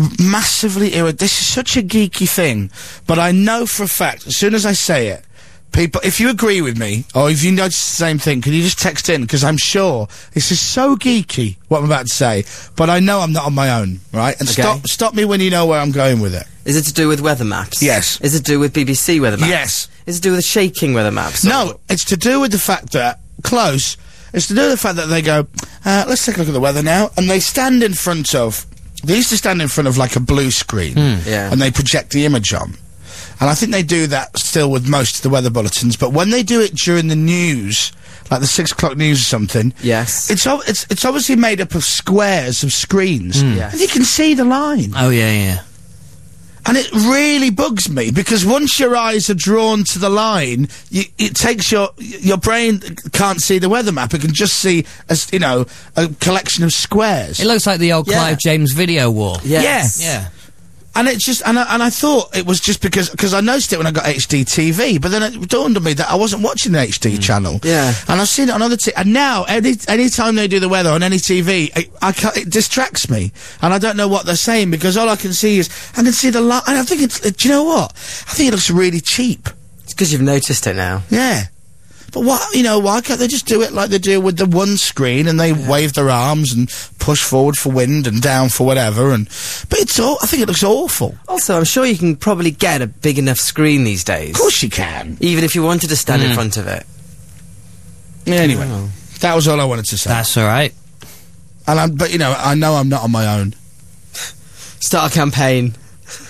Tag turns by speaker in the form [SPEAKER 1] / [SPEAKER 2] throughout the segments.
[SPEAKER 1] massively this is such a geeky thing, but I know for a fact, as soon as I say it, people, if you agree with me, or if you notice the same thing, can you just text in? Because I'm sure this is so geeky, what I'm about to say, but I know I'm not on my own, right? And stop me when you know where I'm going with it.
[SPEAKER 2] Is it to do with weather maps?
[SPEAKER 1] Yes.
[SPEAKER 2] Is it to do with BBC weather maps?
[SPEAKER 1] Yes.
[SPEAKER 2] Is it to do with shaking weather maps?
[SPEAKER 1] No, it's to do with the fact that, close, it's to do with the fact that they go, let's take a look at the weather now, and they stand in front of, they used to stand in front of like a blue screen, and they project the image on. And I think they do that still with most of the weather bulletins, but when they do it during the news, like the 6 o'clock news or something,
[SPEAKER 2] yes,
[SPEAKER 1] it's obviously made up of squares of screens,
[SPEAKER 2] yes.
[SPEAKER 1] and you can see the line.
[SPEAKER 3] Oh, yeah.
[SPEAKER 1] And it really bugs me, because once your eyes are drawn to the line, it takes your brain can't see the weather map. It can just see, as you know, a collection of squares.
[SPEAKER 3] It looks like the old Clive James video wall.
[SPEAKER 2] Yes.
[SPEAKER 3] Yeah.
[SPEAKER 1] And it's just, and I thought it was just because I noticed it when I got HD TV, but then it dawned on me that I wasn't watching the HD channel.
[SPEAKER 2] Yeah.
[SPEAKER 1] And I've seen it on other and now, any time they do the weather on any TV, it distracts me. And I don't know what they're saying, because all I can see is, I can see the light, and I think do you know what? I think it looks really cheap.
[SPEAKER 2] It's because you've noticed it now.
[SPEAKER 1] Yeah. But why can't they just do it like they do with the one screen, and they wave their arms and push forward for wind and down for whatever, but I think it looks awful.
[SPEAKER 2] Also, I'm sure you can probably get a big enough screen these days.
[SPEAKER 1] Of course you can.
[SPEAKER 2] Even if you wanted to stand in front of it.
[SPEAKER 1] Anyway, that was all I wanted to say.
[SPEAKER 3] That's alright.
[SPEAKER 1] But I know I'm not on my own.
[SPEAKER 2] Start a campaign.
[SPEAKER 1] Do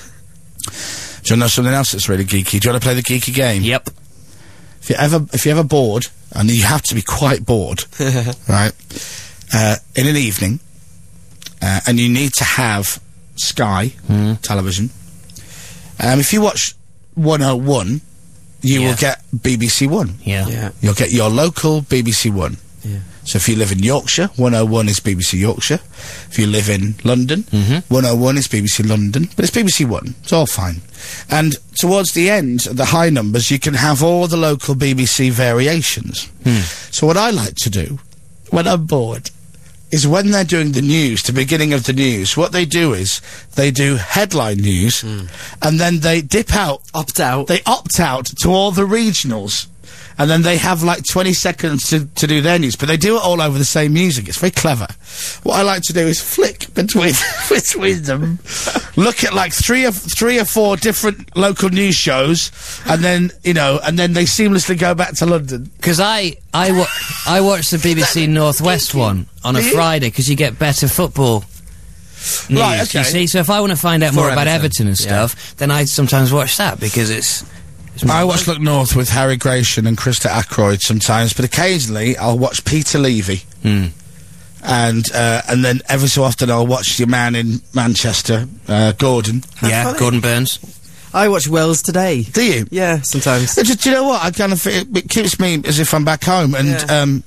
[SPEAKER 1] you know something else that's really geeky? Do you want to play the geeky game?
[SPEAKER 3] Yep.
[SPEAKER 1] If you're ever bored, and you have to be quite bored, right, in an evening, and you need to have Sky television, if you watch 101, you will get BBC One.
[SPEAKER 3] Yeah.
[SPEAKER 1] You'll get your local BBC One.
[SPEAKER 2] Yeah.
[SPEAKER 1] So if you live in Yorkshire, 101 is BBC Yorkshire. If you live in London, 101 is BBC London. But it's BBC One. It's all fine. And towards the end, the high numbers, you can have all the local BBC variations. So what I like to do, when I'm bored, is when they're doing the news, the beginning of the news, what they do is, they do headline news, and then they dip out.
[SPEAKER 2] Opt out.
[SPEAKER 1] They opt out to all the regionals. And then they have like 20 seconds to do their news, but they do it all over the same music. It's very clever. What I like to do is flick between them, look at like three or four different local news shows, and then and then they seamlessly go back to London.
[SPEAKER 3] Because I watch the BBC Northwest one on a Friday, because you get better football news,
[SPEAKER 1] right, okay.
[SPEAKER 3] You see. So if I want to find out more about Everton and stuff, then I sometimes watch that, because it's I
[SPEAKER 1] watch Look North with Harry Gratian and Krista Ackroyd sometimes, but occasionally I'll watch Peter Levy. And then every so often I'll watch your man in Manchester, Gordon.
[SPEAKER 3] Gordon Burns.
[SPEAKER 2] I watch Wells Today.
[SPEAKER 1] Do you?
[SPEAKER 2] Yeah, sometimes.
[SPEAKER 1] Do you know what? I kind of it keeps me as if I'm back home, and and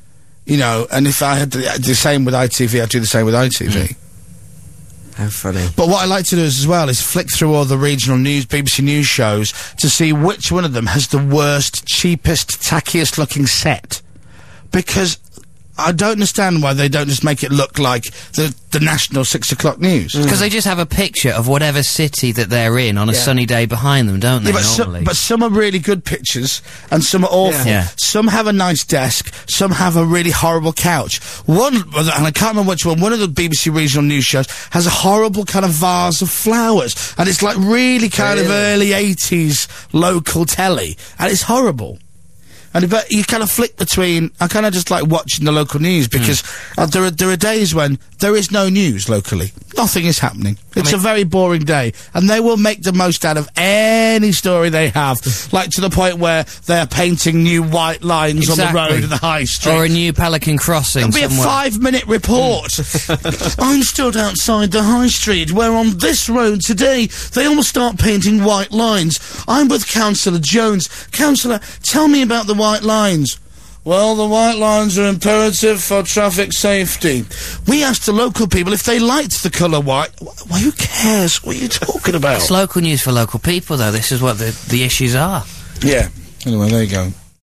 [SPEAKER 1] if I had the same with ITV, I'd do the same with ITV.
[SPEAKER 2] How funny.
[SPEAKER 1] But what I like to do as well is flick through all the regional news, BBC News shows, to see which one of them has the worst, cheapest, tackiest looking set. Because I don't understand why they don't just make it look like the national 6 o'clock news.
[SPEAKER 3] Because they just have a picture of whatever city that they're in on a sunny day behind them, don't they, normally?
[SPEAKER 1] But some are really good pictures, and some are awful.
[SPEAKER 3] Yeah.
[SPEAKER 1] Some have a nice desk, some have a really horrible couch. One, and I can't remember which one of the BBC regional news shows has a horrible kind of vase of flowers, and it's like really kind of early 80s local telly, and it's horrible. But you kind of flick between. I kind of just like watching the local news, because there are days when there is no news locally. Nothing is happening. It's a very boring day, and they will make the most out of any story they have, like to the point where they are painting new white lines on the road in the high street,
[SPEAKER 3] or a new Pelican Crossing.
[SPEAKER 1] It'll be a 5-minute report. I'm stood outside the high street where on this road today they all start painting white lines. I'm with Councillor Jones. Councillor, tell me about the white lines. Well, the white lines are imperative for traffic safety. We asked the local people if they liked the colour white. Well, who cares? What are you talking about?
[SPEAKER 3] It's local news for local people, though. This is what the issues are.
[SPEAKER 1] Yeah. Anyway, there you go.